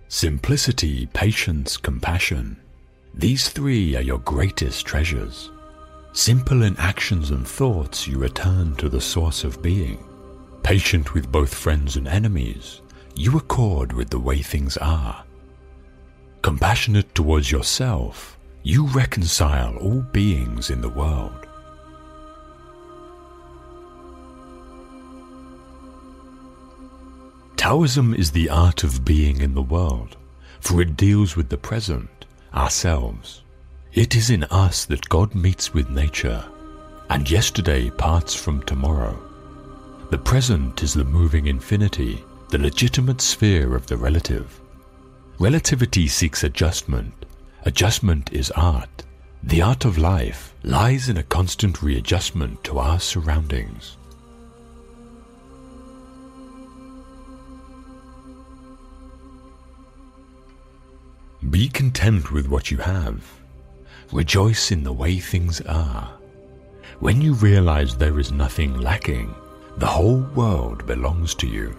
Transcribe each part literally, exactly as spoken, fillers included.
Simplicity, patience, compassion. These three are your greatest treasures. Simple in actions and thoughts, you return to the source of being. Patient with both friends and enemies, you accord with the way things are. Compassionate towards yourself, you reconcile all beings in the world. Taoism is the art of being in the world, for it deals with the present, ourselves. It is in us that God meets with nature, and yesterday parts from tomorrow. The present is the moving infinity, the legitimate sphere of the relative. Relativity seeks adjustment. Adjustment is art. The art of life lies in a constant readjustment to our surroundings. Be content with what you have. Rejoice in the way things are. When you realize there is nothing lacking, the whole world belongs to you.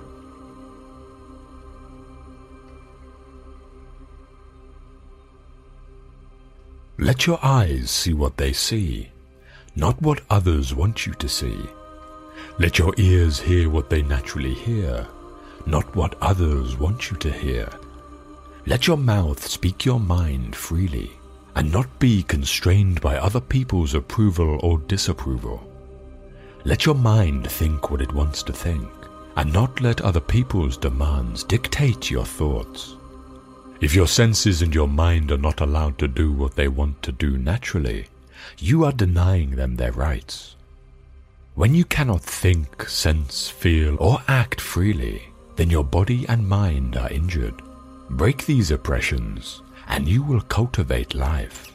Let your eyes see what they see, not what others want you to see. Let your ears hear what they naturally hear, not what others want you to hear. Let your mouth speak your mind freely, and not be constrained by other people's approval or disapproval. Let your mind think what it wants to think, and not let other people's demands dictate your thoughts. If your senses and your mind are not allowed to do what they want to do naturally, you are denying them their rights. When you cannot think, sense, feel, or act freely, then your body and mind are injured. Break these oppressions, and you will cultivate life.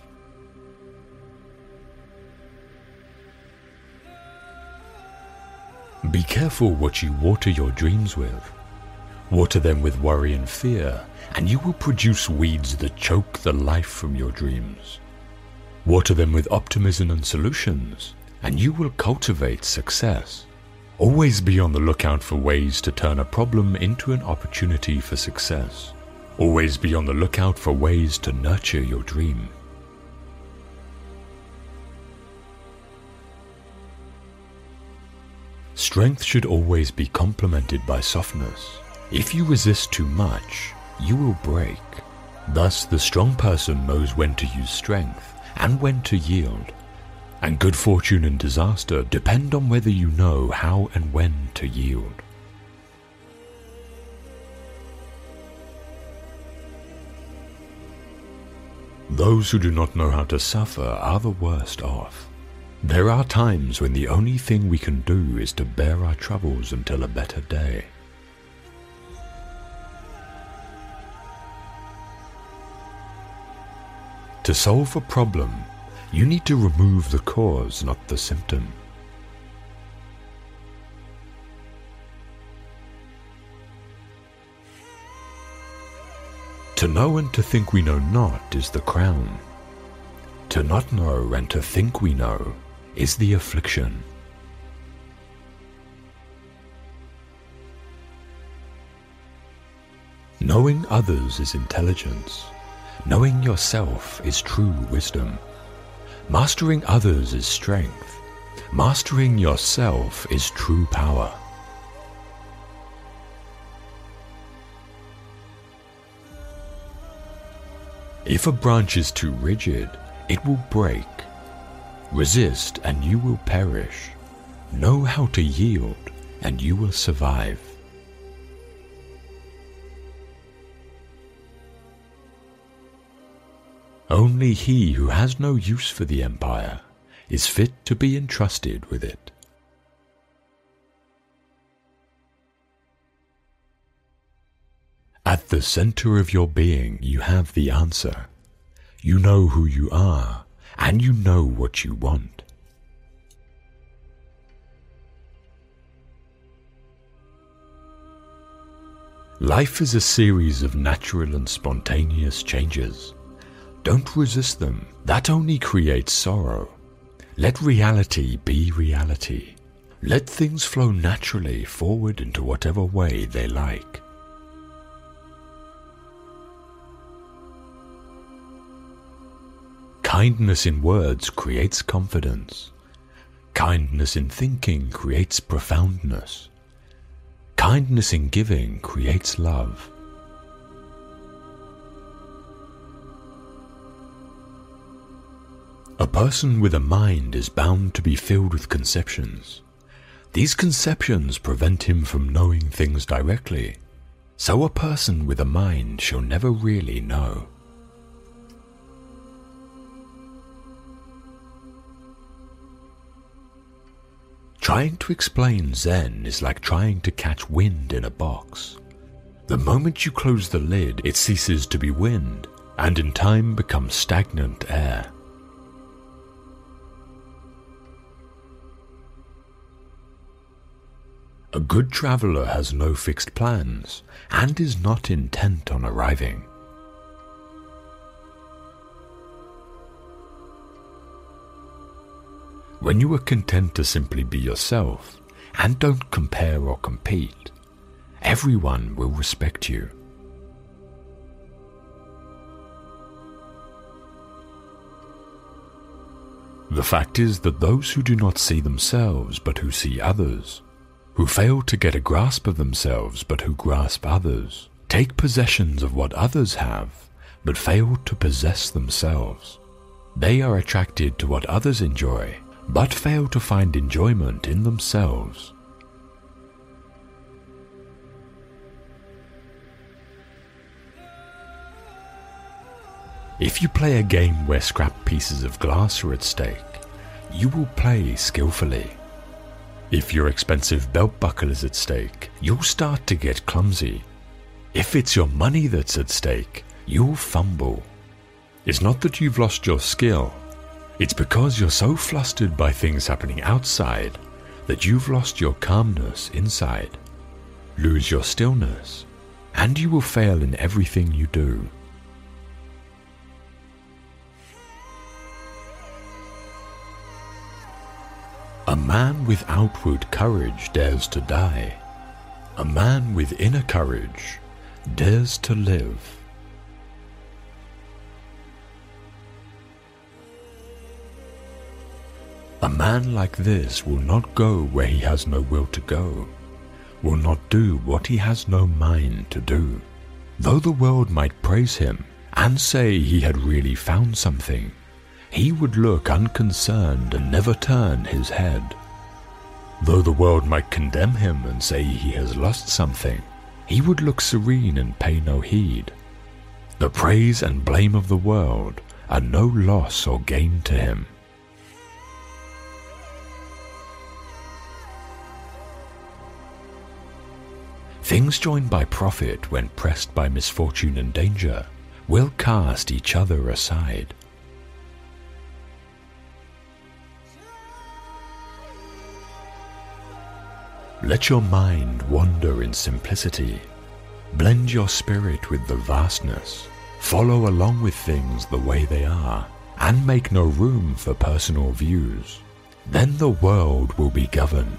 Be careful what you water your dreams with. Water them with worry and fear, and you will produce weeds that choke the life from your dreams. Water them with optimism and solutions, and you will cultivate success. Always be on the lookout for ways to turn a problem into an opportunity for success. Always be on the lookout for ways to nurture your dream. Strength should always be complemented by softness. If you resist too much, you will break. Thus, the strong person knows when to use strength and when to yield. And good fortune and disaster depend on whether you know how and when to yield. Those who do not know how to suffer are the worst off. There are times when the only thing we can do is to bear our troubles until a better day. To solve a problem, you need to remove the cause, not the symptom. To know and to think we know not is the crown. To not know and to think we know is the affliction. Knowing others is intelligence. Knowing yourself is true wisdom. Mastering others is strength. Mastering yourself is true power. If a branch is too rigid, it will break. Resist and you will perish. Know how to yield and you will survive. Only he who has no use for the empire is fit to be entrusted with it. At the center of your being, you have the answer. You know who you are, and you know what you want. Life is a series of natural and spontaneous changes. Don't resist them. That only creates sorrow. Let reality be reality. Let things flow naturally forward into whatever way they like. Kindness in words creates confidence. Kindness in thinking creates profoundness. Kindness in giving creates love. A person with a mind is bound to be filled with conceptions. These conceptions prevent him from knowing things directly, so a person with a mind shall never really know. Trying to explain Zen is like trying to catch wind in a box. The moment you close the lid, it ceases to be wind, and in time becomes stagnant air. A good traveler has no fixed plans, and is not intent on arriving. When you are content to simply be yourself, and don't compare or compete, everyone will respect you. The fact is that those who do not see themselves but who see others, who fail to get a grasp of themselves but who grasp others, take possessions of what others have but fail to possess themselves. They are attracted to what others enjoy but fail to find enjoyment in themselves. If you play a game where scrap pieces of glass are at stake, you will play skillfully. If your expensive belt buckle is at stake, you'll start to get clumsy. If it's your money that's at stake, you'll fumble. It's not that you've lost your skill. It's because you're so flustered by things happening outside that you've lost your calmness inside. Lose your stillness, and you will fail in everything you do. A man with outward courage dares to die. A man with inner courage dares to live. A man like this will not go where he has no will to go, will not do what he has no mind to do. Though the world might praise him and say he had really found something, he would look unconcerned and never turn his head. Though the world might condemn him and say he has lost something, he would look serene and pay no heed. The praise and blame of the world are no loss or gain to him. Things joined by profit when pressed by misfortune and danger will cast each other aside. Let your mind wander in simplicity. Blend your spirit with the vastness. Follow along with things the way they are, and make no room for personal views. Then the world will be governed.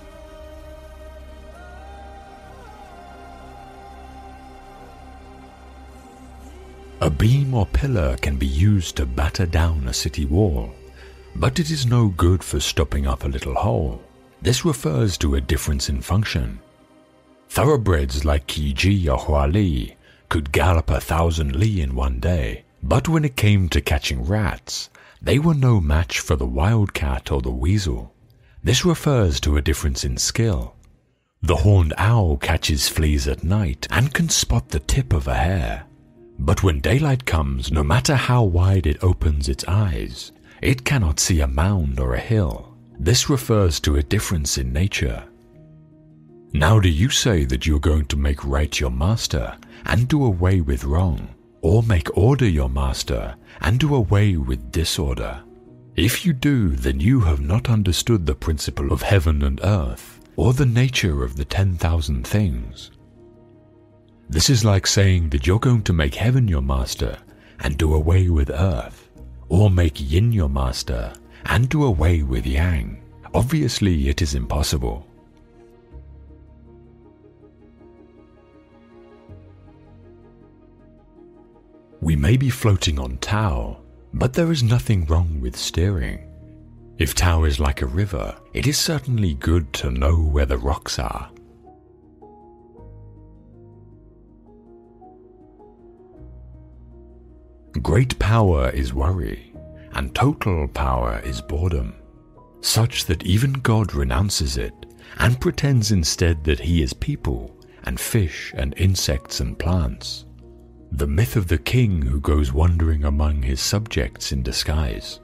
A beam or pillar can be used to batter down a city wall, but it is no good for stopping up a little hole. This refers to a difference in function. Thoroughbreds like Qi or Huali could gallop a thousand li in one day, but when it came to catching rats, they were no match for the wildcat or the weasel. This refers to a difference in skill. The horned owl catches fleas at night and can spot the tip of a hair. But when daylight comes, no matter how wide it opens its eyes, it cannot see a mound or a hill. This refers to a difference in nature. Now do you say that you're going to make right your master and do away with wrong, or make order your master and do away with disorder? If you do, then you have not understood the principle of heaven and earth, or the nature of the ten thousand things. This is like saying that you're going to make heaven your master and do away with earth, or make yin your master and do away with yang. Obviously, it is impossible. We may be floating on Tao, But there is nothing wrong with steering. If Tao is like a river, it is certainly good to know where the rocks are. Great power is worry, and total power is boredom, such that even God renounces it and pretends instead that he is people and fish and insects and plants. The myth of the king who goes wandering among his subjects in disguise.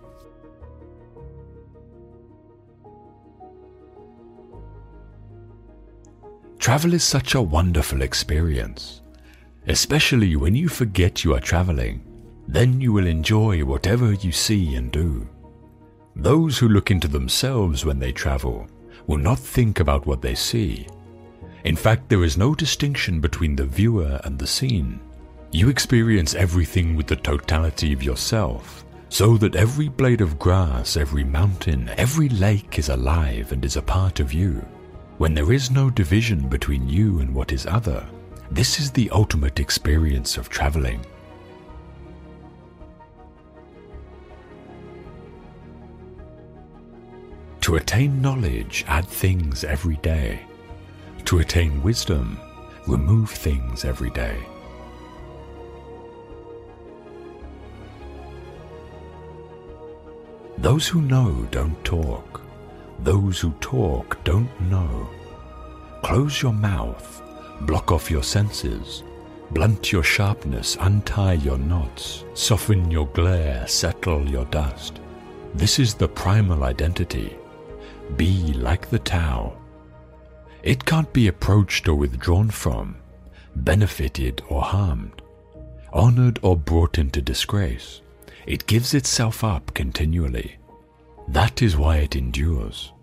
Travel is such a wonderful experience, especially when you forget you are traveling. Then you will enjoy whatever you see and do. Those who look into themselves when they travel will not think about what they see. In fact, there is no distinction between the viewer and the scene. You experience everything with the totality of yourself, so that every blade of grass, every mountain, every lake is alive and is a part of you. When there is no division between you and what is other, this is the ultimate experience of traveling. To attain knowledge, add things every day. To attain wisdom, remove things every day. Those who know don't talk. Those who talk don't know. Close your mouth, block off your senses, blunt your sharpness, untie your knots, soften your glare, settle your dust. This is the primal identity. Be like the Tao. It can't be approached or withdrawn from, benefited or harmed, honored or brought into disgrace. It gives itself up continually. That is why it endures.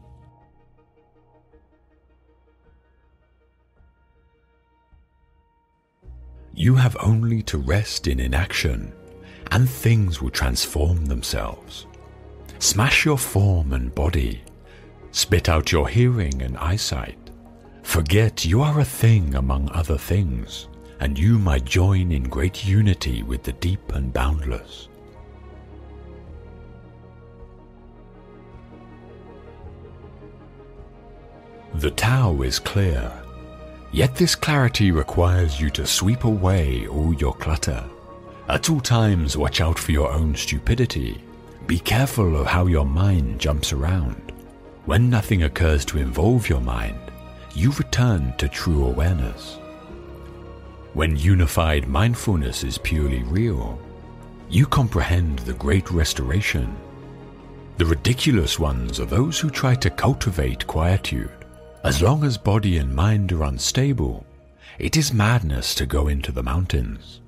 You have only to rest in inaction, and things will transform themselves. Smash your form and body. Spit out your hearing and eyesight. Forget you are a thing among other things, and you might join in great unity with the deep and boundless. The Tao is clear, yet this clarity requires you to sweep away all your clutter. At all times, watch out for your own stupidity. Be careful of how your mind jumps around. When nothing occurs to involve your mind, you return to true awareness. When unified mindfulness is purely real, you comprehend the great restoration. The ridiculous ones are those who try to cultivate quietude. As long as body and mind are unstable, it is madness to go into the mountains.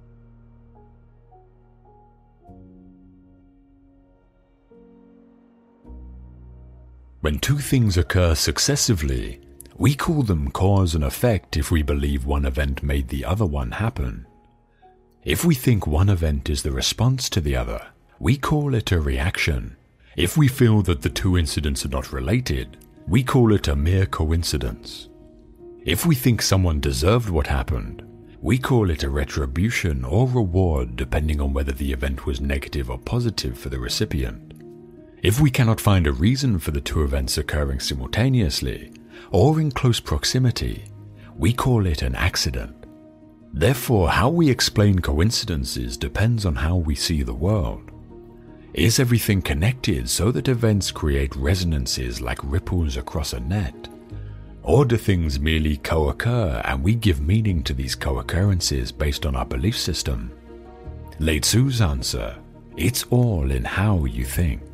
When two things occur successively, we call them cause and effect if we believe one event made the other one happen. If we think one event is the response to the other, we call it a reaction. If we feel that the two incidents are not related, we call it a mere coincidence. If we think someone deserved what happened, we call it a retribution or reward depending on whether the event was negative or positive for the recipient. If we cannot find a reason for the two events occurring simultaneously or in close proximity, we call it an accident. Therefore, how we explain coincidences depends on how we see the world. Is everything connected so that events create resonances like ripples across a net? Or do things merely co-occur and we give meaning to these co-occurrences based on our belief system? Lao Tzu's answer, it's all in how you think.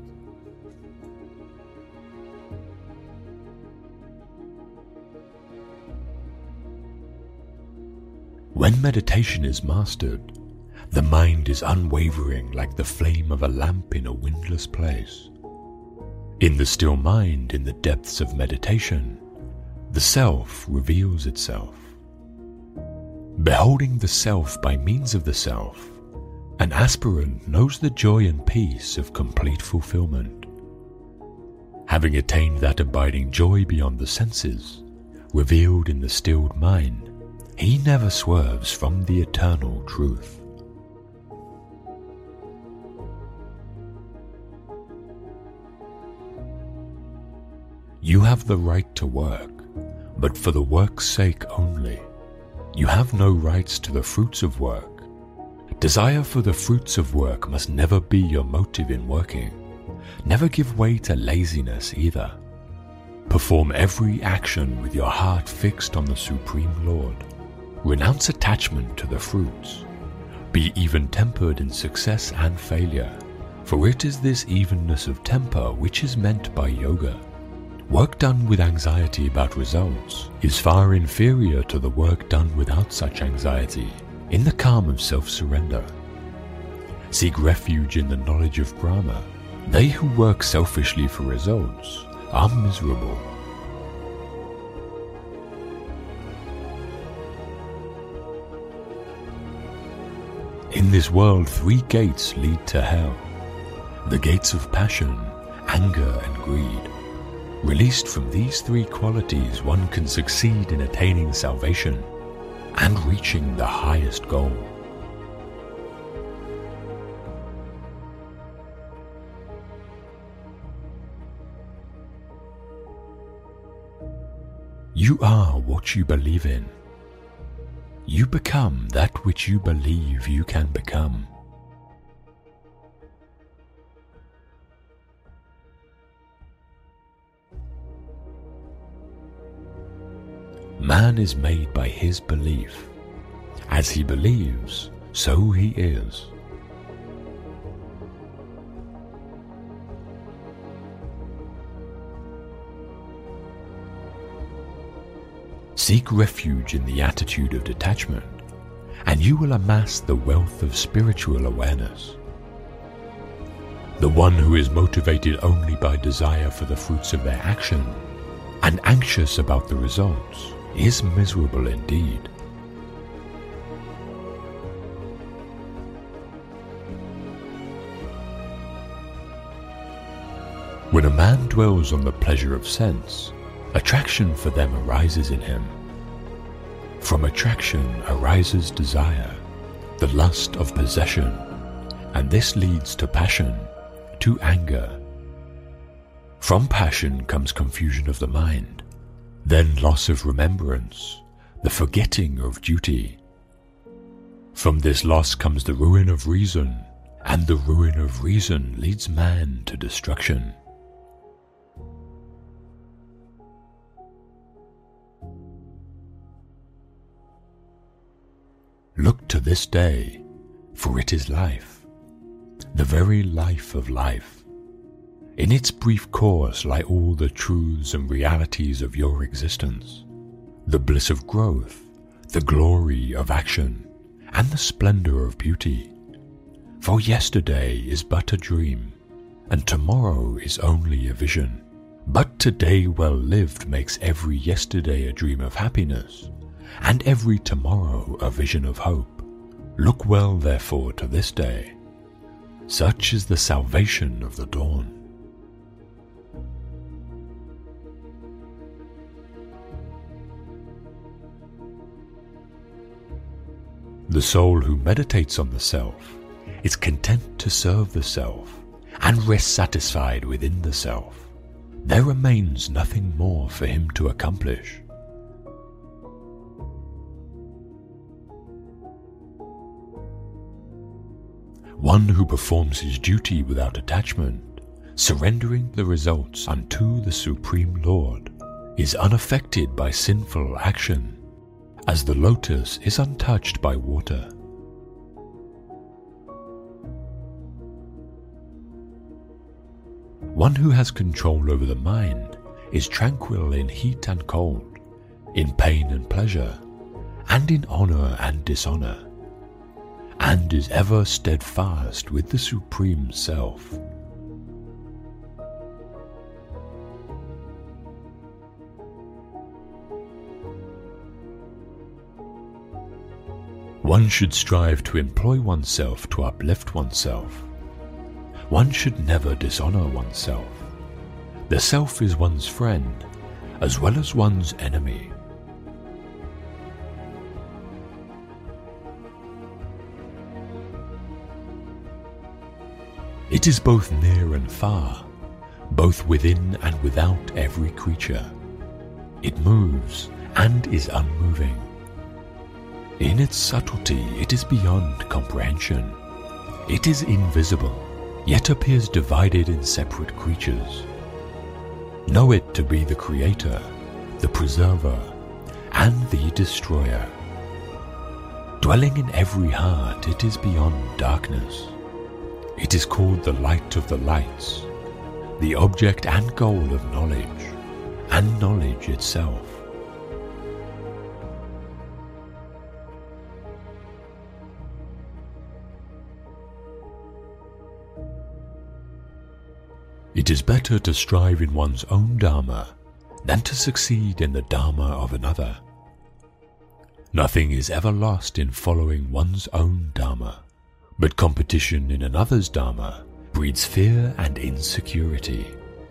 When meditation is mastered, the mind is unwavering like the flame of a lamp in a windless place. In the still mind, in the depths of meditation, the self reveals itself. Beholding the self by means of the self, an aspirant knows the joy and peace of complete fulfillment. Having attained that abiding joy beyond the senses, revealed in the stilled mind, he never swerves from the eternal truth. You have the right to work, but for the work's sake only. You have no rights to the fruits of work. Desire for the fruits of work must never be your motive in working. Never give way to laziness either. Perform every action with your heart fixed on the Supreme Lord. Renounce attachment to the fruits. Be even-tempered in success and failure, for it is this evenness of temper which is meant by yoga. Work done with anxiety about results is far inferior to the work done without such anxiety, in the calm of self-surrender. Seek refuge in the knowledge of Brahma. They who work selfishly for results are miserable. In this world, three gates lead to hell. The gates of passion, anger, and greed. Released from these three qualities, one can succeed in attaining salvation and reaching the highest goal. You are what you believe in. You become that which you believe you can become. Man is made by his belief. As he believes, so he is. Seek refuge in the attitude of detachment, and you will amass the wealth of spiritual awareness. The one who is motivated only by desire for the fruits of their action and anxious about the results is miserable indeed. When a man dwells on the pleasure of sense, attraction for them arises in him. From attraction arises desire, the lust of possession, and this leads to passion, to anger. From passion comes confusion of the mind, then loss of remembrance, the forgetting of duty. From this loss comes the ruin of reason, and the ruin of reason leads man to destruction. Look to this day, for it is life, the very life of life. In its brief course lie all the truths and realities of your existence, the bliss of growth, the glory of action, and the splendor of beauty. For yesterday is but a dream, and tomorrow is only a vision. But today well lived makes every yesterday a dream of happiness, and every tomorrow a vision of hope. Look well therefore to this day. Such is the salvation of the dawn. The soul who meditates on the self is content to serve the self and rests satisfied within the self. There remains nothing more for him to accomplish. One who performs his duty without attachment, surrendering the results unto the Supreme Lord, is unaffected by sinful action, as the lotus is untouched by water. One who has control over the mind is tranquil in heat and cold, in pain and pleasure, and in honor and dishonor, and is ever steadfast with the Supreme Self. One should strive to employ oneself to uplift oneself. One should never dishonor oneself. The self is one's friend, as well as one's enemy. It is both near and far, both within and without every creature. It moves and is unmoving. In its subtlety, it is beyond comprehension. It is invisible, yet appears divided in separate creatures. Know it to be the creator, the preserver, and the destroyer. Dwelling in every heart, it is beyond darkness. It is called the light of the lights, the object and goal of knowledge, and knowledge itself. It is better to strive in one's own Dharma than to succeed in the Dharma of another. Nothing is ever lost in following one's own Dharma, but competition in another's Dharma breeds fear and insecurity.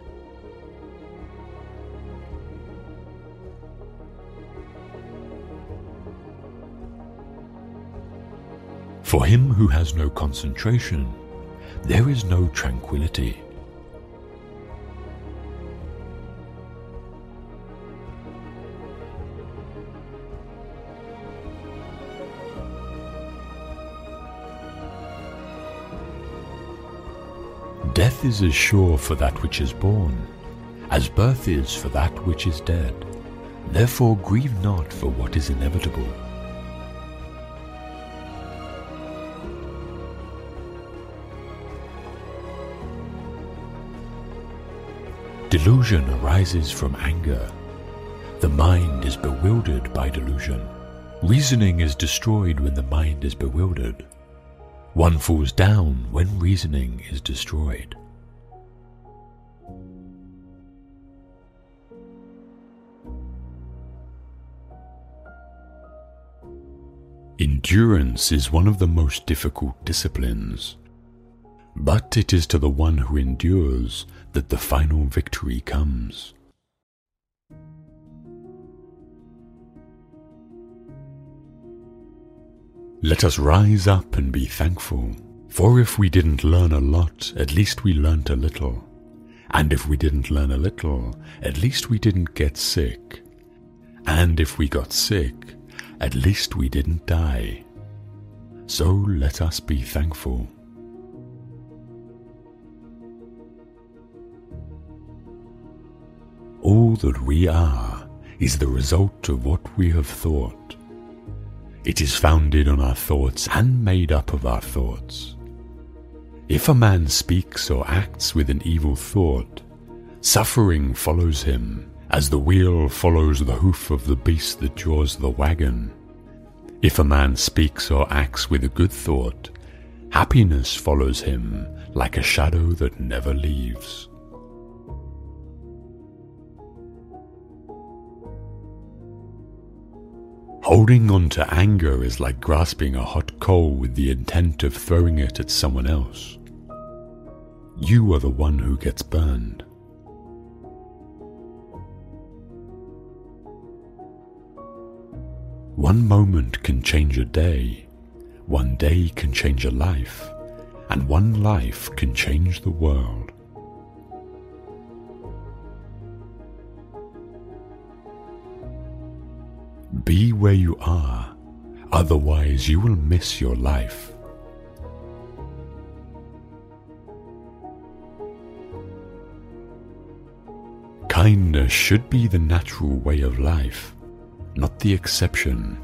For him who has no concentration, there is no tranquility. Death is as sure for that which is born, as birth is for that which is dead. Therefore grieve not for what is inevitable. Delusion arises from anger. The mind is bewildered by delusion. Reasoning is destroyed when the mind is bewildered. One falls down when reasoning is destroyed. Endurance is one of the most difficult disciplines, but it is to the one who endures that the final victory comes. Let us rise up and be thankful, for if we didn't learn a lot, at least we learnt a little. And if we didn't learn a little, at least we didn't get sick. And if we got sick, at least we didn't die. So let us be thankful. All that we are is the result of what we have thought. It is founded on our thoughts and made up of our thoughts. If a man speaks or acts with an evil thought, suffering follows him, as the wheel follows the hoof of the beast that draws the wagon. If a man speaks or acts with a good thought, happiness follows him like a shadow that never leaves. Holding on to anger is like grasping a hot coal with the intent of throwing it at someone else. You are the one who gets burned. One moment can change a day, one day can change a life, and one life can change the world. Be where you are, otherwise you will miss your life. Kindness should be the natural way of life, not the exception.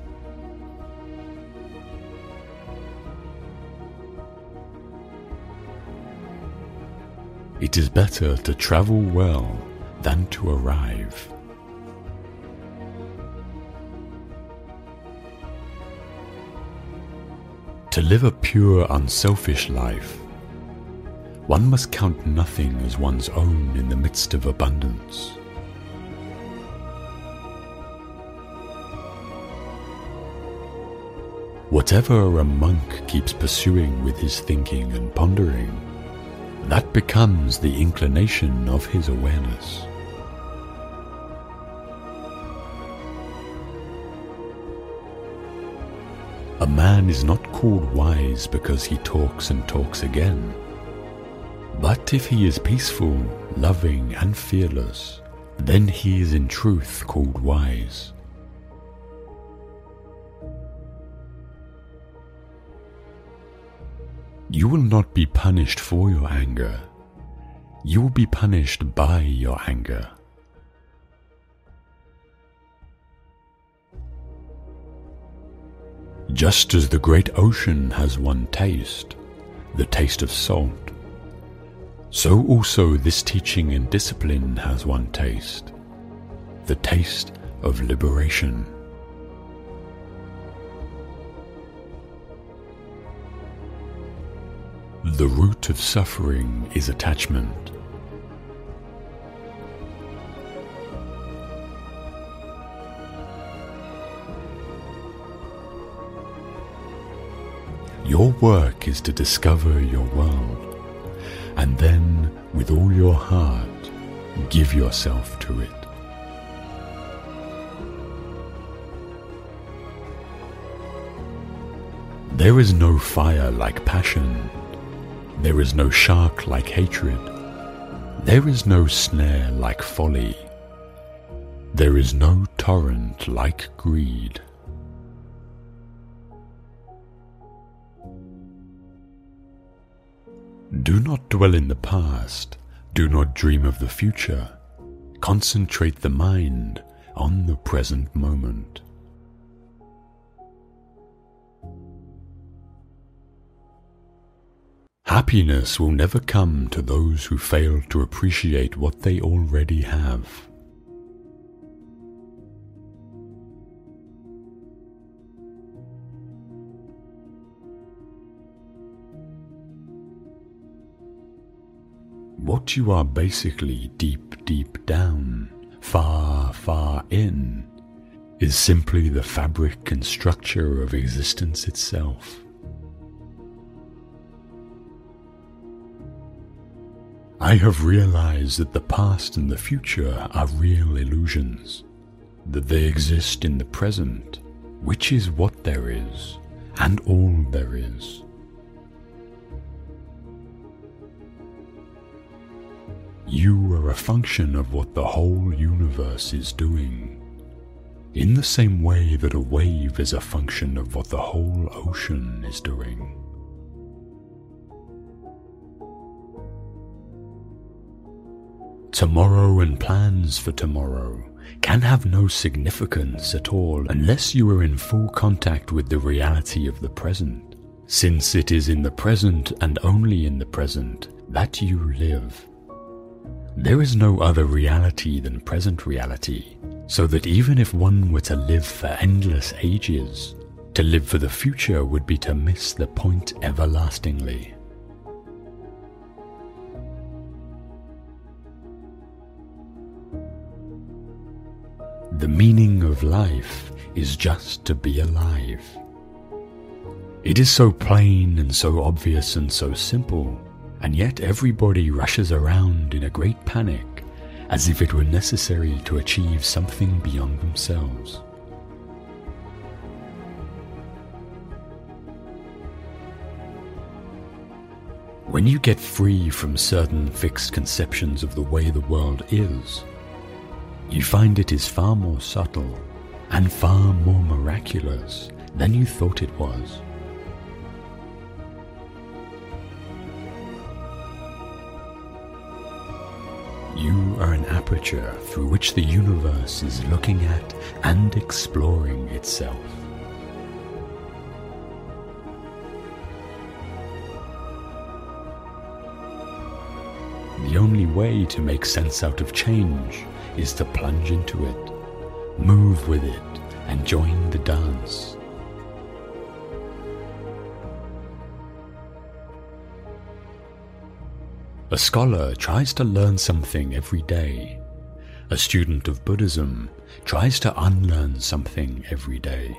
It is better to travel well than to arrive. To live a pure, unselfish life, one must count nothing as one's own in the midst of abundance. Whatever a monk keeps pursuing with his thinking and pondering, that becomes the inclination of his awareness. A man is not called wise because he talks and talks again, But if he is peaceful, loving, and fearless, then he is in truth called wise. You will not be punished for your anger. You will be punished by your anger. Just as the great ocean has one taste, the taste of salt, so also this teaching and discipline has one taste, the taste of liberation. The root of suffering is attachment. Your work is to discover your world, and then, with all your heart, give yourself to it. There is no fire like passion. There is no shark like hatred. There is no snare like folly. There is no torrent like greed. Do not dwell in the past. Do not dream of the future. Concentrate the mind on the present moment. Happiness will never come to those who fail to appreciate what they already have. What you are basically deep, deep down, far, far in, is simply the fabric and structure of existence itself. I have realized that the past and the future are real illusions, that they exist in the present, which is what there is, and all there is. You are a function of what the whole universe is doing, in the same way that a wave is a function of what the whole ocean is doing. Tomorrow and plans for tomorrow can have no significance at all unless you are in full contact with the reality of the present, since it is in the present and only in the present that you live. There is no other reality than present reality, so that even if one were to live for endless ages, to live for the future would be to miss the point everlastingly. The meaning of life is just to be alive. It is so plain and so obvious and so simple, and yet everybody rushes around in a great panic, as if it were necessary to achieve something beyond themselves. When you get free from certain fixed conceptions of the way the world is, you find it is far more subtle and far more miraculous than you thought it was. You are an aperture through which the universe is looking at and exploring itself. The only way to make sense out of change is to plunge into it, move with it, and join the dance. A scholar tries to learn something every day. A student of Buddhism tries to unlearn something every day.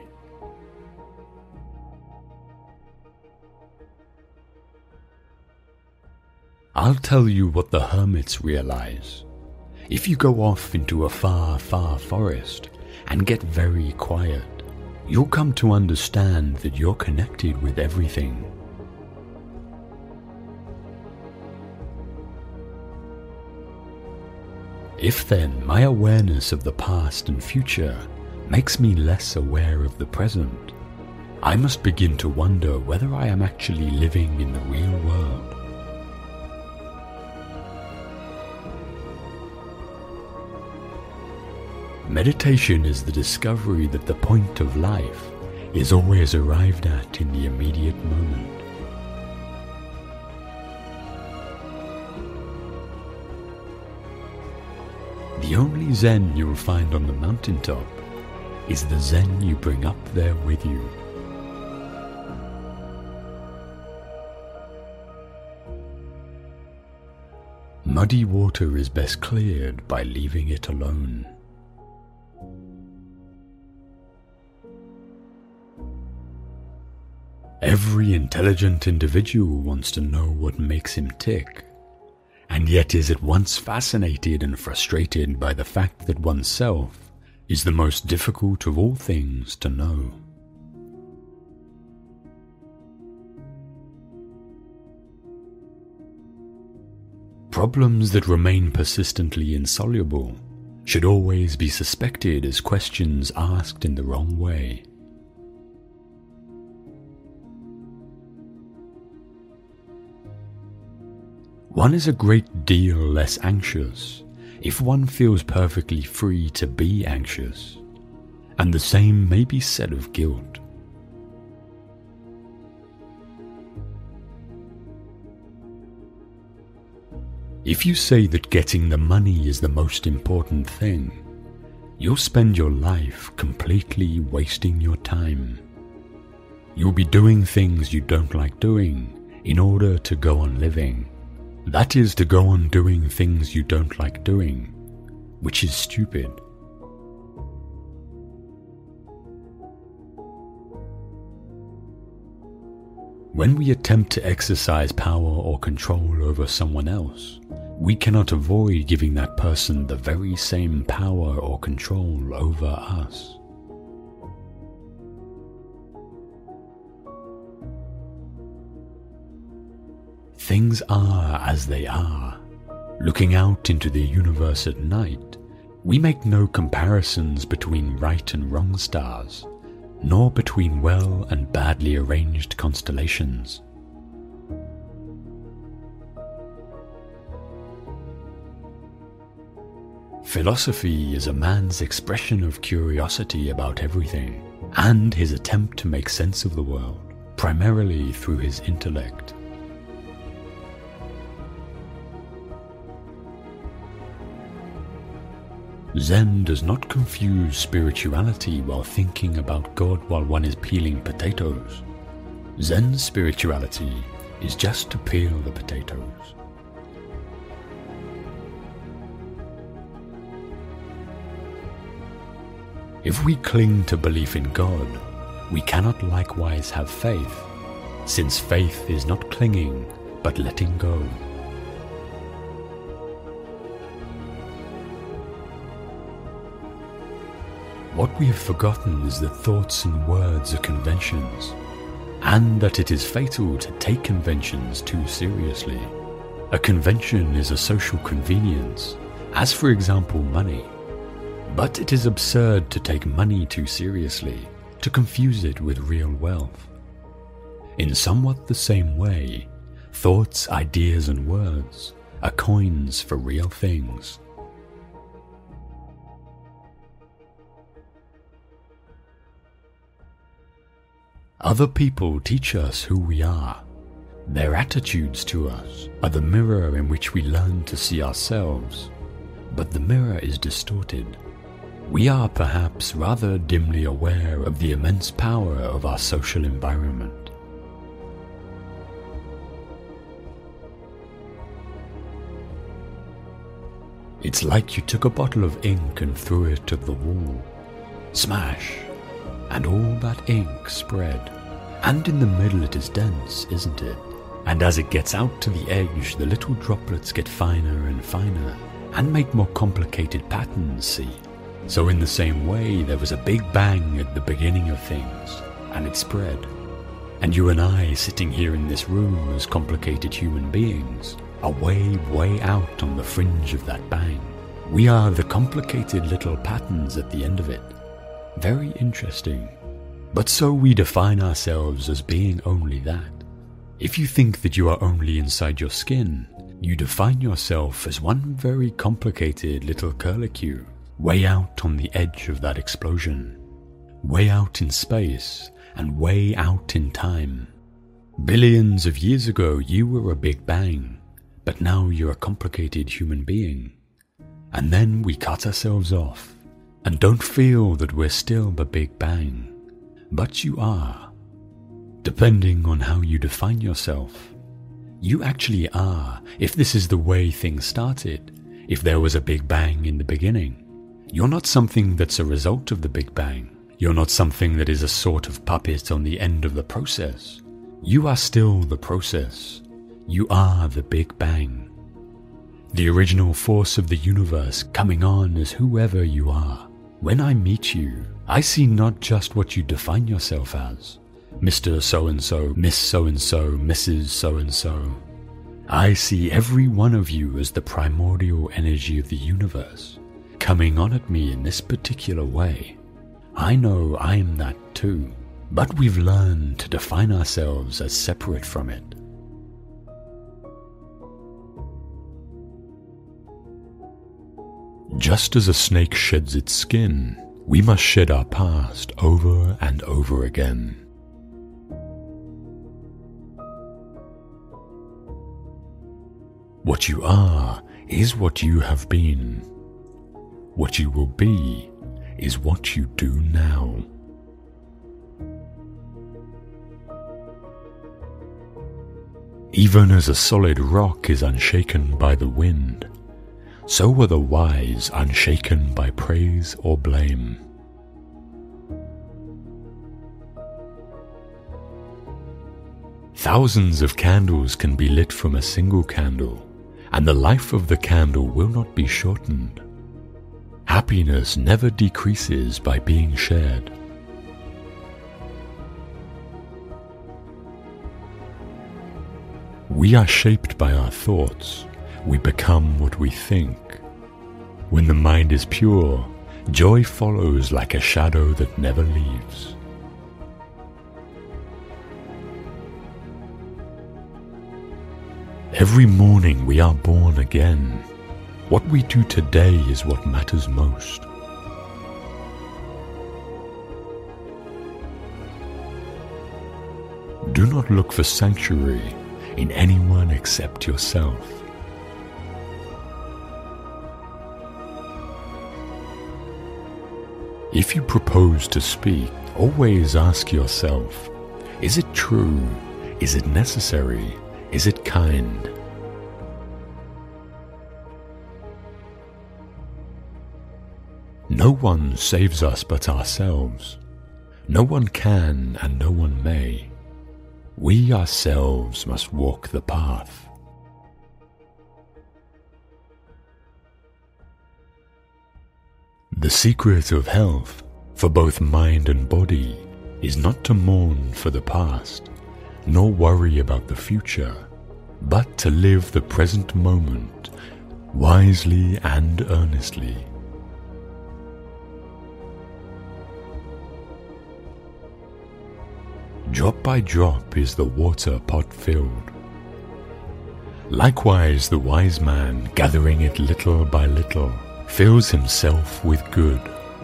I'll tell you what the hermits realize. If you go off into a far, far forest and get very quiet, you'll come to understand that you're connected with everything. If then my awareness of the past and future makes me less aware of the present, I must begin to wonder whether I am actually living in the real world. Meditation is the discovery that the point of life is always arrived at in the immediate moment. The only Zen you will find on the mountaintop is the Zen you bring up there with you. Muddy water is best cleared by leaving it alone. Every intelligent individual wants to know what makes him tick, and yet is at once fascinated and frustrated by the fact that oneself is the most difficult of all things to know. Problems that remain persistently insoluble should always be suspected as questions asked in the wrong way. One is a great deal less anxious if one feels perfectly free to be anxious, and the same may be said of guilt. If you say that getting the money is the most important thing, you'll spend your life completely wasting your time. You'll be doing things you don't like doing in order to go on living. That is, to go on doing things you don't like doing, which is stupid. When we attempt to exercise power or control over someone else, we cannot avoid giving that person the very same power or control over us. Things are as they are. Looking out into the universe at night, we make no comparisons between right and wrong stars, nor between well and badly arranged constellations. Philosophy is a man's expression of curiosity about everything, and his attempt to make sense of the world, primarily through his intellect. Zen does not confuse spirituality while thinking about God while one is peeling potatoes. Zen spirituality is just to peel the potatoes. If we cling to belief in God, we cannot likewise have faith, since faith is not clinging but letting go. What we have forgotten is that thoughts and words are conventions, and that it is fatal to take conventions too seriously. A convention is a social convenience, as for example money, but it is absurd to take money too seriously, to confuse it with real wealth. In somewhat the same way, thoughts, ideas, and words are coins for real things. Other people teach us who we are. Their attitudes to us are the mirror in which we learn to see ourselves, but the mirror is distorted. We are perhaps rather dimly aware of the immense power of our social environment. It's like you took a bottle of ink and threw it at the wall. Smash! And all that ink spread. And in the middle it is dense, isn't it? And as it gets out to the edge, the little droplets get finer and finer, and make more complicated patterns, see? So in the same way, there was a big bang at the beginning of things, and it spread. And you and I, sitting here in this room as complicated human beings, are way, way out on the fringe of that bang. We are the complicated little patterns at the end of it. Very interesting. But so we define ourselves as being only that. If you think that you are only inside your skin, you define yourself as one very complicated little curlicue, way out on the edge of that explosion. Way out in space, and way out in time. Billions of years ago you were a Big Bang, but now you're a complicated human being. And then we cut ourselves off, and don't feel that we're still the Big Bang. But you are. Depending on how you define yourself. You actually are, if this is the way things started, if there was a Big Bang in the beginning. You're not something that's a result of the Big Bang. You're not something that is a sort of puppet on the end of the process. You are still the process. You are the Big Bang. The original force of the universe coming on as whoever you are. When I meet you, I see not just what you define yourself as. Mister So-and-so, Miss So-and-so, Missus So-and-so. I see every one of you as the primordial energy of the universe, coming on at me in this particular way. I know I am that too, but we've learned to define ourselves as separate from it. Just as a snake sheds its skin, we must shed our past over and over again. What you are is what you have been. What you will be is what you do now. Even as a solid rock is unshaken by the wind, so are the wise unshaken by praise or blame. Thousands of candles can be lit from a single candle, and the life of the candle will not be shortened. Happiness never decreases by being shared. We are shaped by our thoughts. We become what we think. When the mind is pure, joy follows like a shadow that never leaves. Every morning we are born again. What we do today is what matters most. Do not look for sanctuary in anyone except yourself. If you propose to speak, always ask yourself, is it true? Is it necessary? Is it kind? No one saves us but ourselves. No one can and no one may. We ourselves must walk the path. The secret of health, for both mind and body, is not to mourn for the past, nor worry about the future, but to live the present moment wisely and earnestly. Drop by drop is the water pot filled. Likewise the wise man, gathering it little by little, fills himself with good.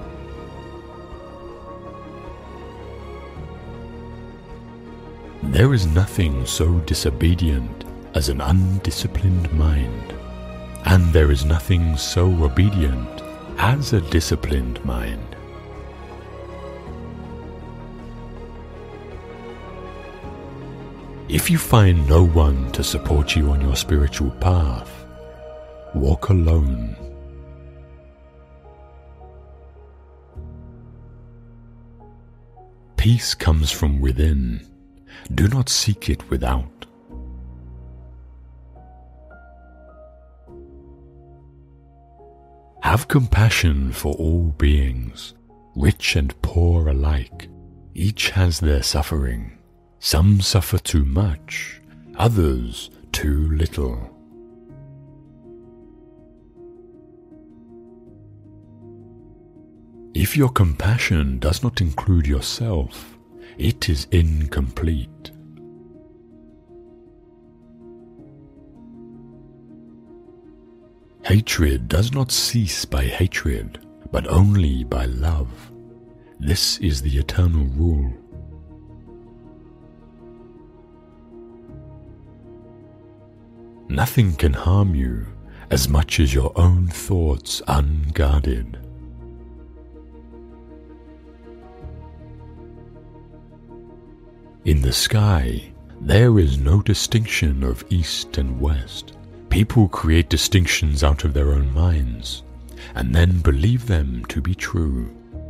There is nothing so disobedient as an undisciplined mind, and there is nothing so obedient as a disciplined mind. If you find no one to support you on your spiritual path, walk alone. Peace comes from within. Do not seek it without. Have compassion for all beings, rich and poor alike. Each has their suffering. Some suffer too much, others too little. If your compassion does not include yourself, it is incomplete. Hatred does not cease by hatred, but only by love. This is the eternal rule. Nothing can harm you as much as your own thoughts unguarded. In the sky, there is no distinction of east and west. People create distinctions out of their own minds, and then believe them to be true.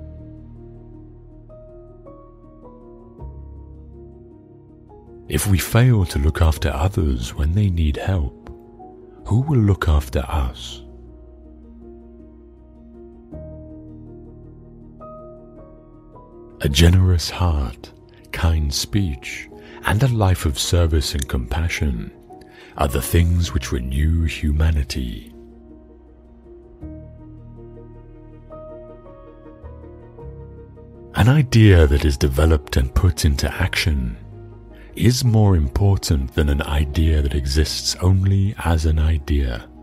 If we fail to look after others when they need help, who will look after us? A generous heart, kind speech, and a life of service and compassion are the things which renew humanity. An idea that is developed and put into action is more important than an idea that exists only as an idea.